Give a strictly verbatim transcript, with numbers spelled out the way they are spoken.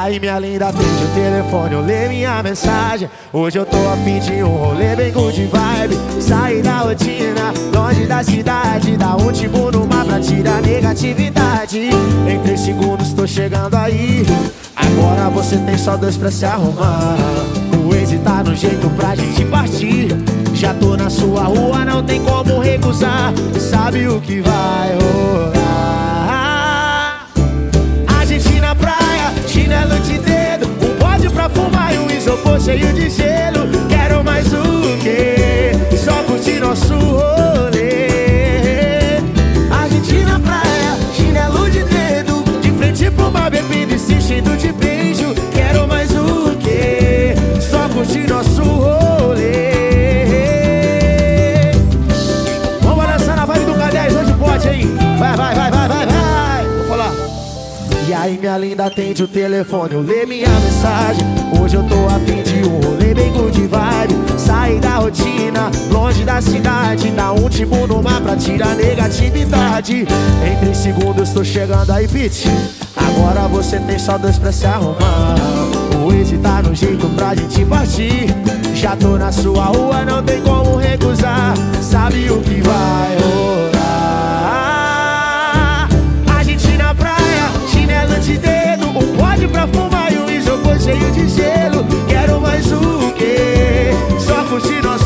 aí minha linda, atende o telefone, eu leio minha mensagem. Hoje eu tô a fim de um rolê bem good vibe. Sair da rotina, longe da cidade, dá um timbu no mar pra tirar negatividade. Em três segundos tô chegando aí. Agora você tem só dois pra se arrumar. O Waze tá no jeito pra gente partir. Já tô na sua rua, não tem como recusar. Sabe o que vai rolar? A gente na praia, chinelo de dedo, um bode pra fumar e um isopor cheio de gelo. Quero mais o quê? Só curtir nosso rolê. A gente na praia, chinelo de dedo, de frente pro mar bebendo e se enchendo de beijo. Quero mais o quê? Só curtir nosso rolê. Vamos dançar na vibe do K dez, hoje pode, hein? Vai, vai, vai, vai, vai, vai. Vou falar. E aí minha linda, atende o telefone, eu leio minha mensagem. Hoje eu tô a fim de um rolê bem good vibe. Sair da rotina, longe da cidade, dá um timbu no mar pra tirar negatividade. Em três segundos tô chegando aí, bitch. Agora você tem só dois pra se arrumar. O Waze tá no jeito pra gente partir. Já tô na sua rua, não tem como recusar. Sabe o que vai rolar? A gente na praia, chinelo de dedo, um bode pra fumar e um isopor cheio de gelo. Quero mais o quê? Só curtir nosso